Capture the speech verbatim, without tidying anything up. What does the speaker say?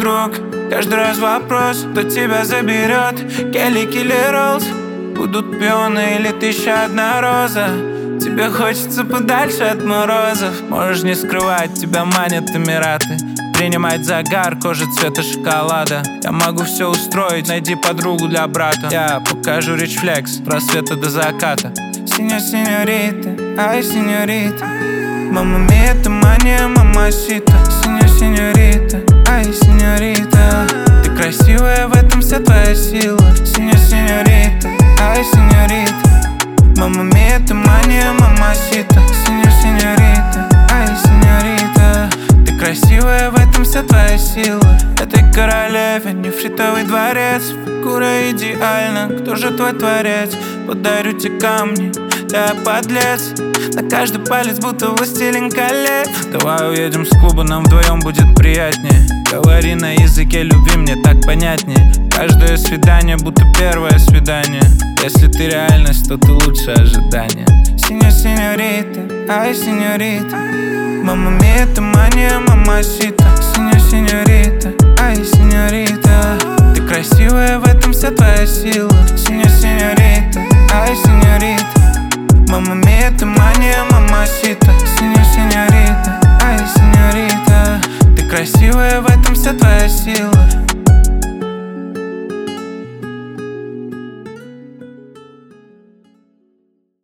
вокруг. Каждый раз вопрос, кто тебя заберет. Келли, Килли Роллс, будут пионы или тысяча одна роза. Тебе хочется подальше от морозов. Можешь не скрывать, тебя манят Эмираты. Принимать загар, кожа цвета шоколада. Я могу все устроить, найди подругу для брата. Я покажу рич флекс, с рассвета до заката. Синьор, синьорита, ай, синьорита. Мама мия, это мания, мамасита. Синьор, синьорита, ай, синьорита. Ты красивая, в этом вся твоя сила. Синьор, синьорита, ай, синьорита. Мама мия, это мания, мамасита. Синьор, синьорита, ай, синьорита. Ты красивая, в этом вся твоя сила. Этой королеве нефритовый дворец. Фигура идеальна, кто же твой творец? Подарю тебе камни, я подлец. На каждый палец будто властелин колец. Давай уедем с клуба, нам вдвоем будет приятнее. Говори на языке любви, мне так понятнее. Каждое свидание будто первое свидание. Если ты реальность, то ты лучше ожидания. Синьор, синьорита, ай, синьорита. Мама мия, это мания, мамасита.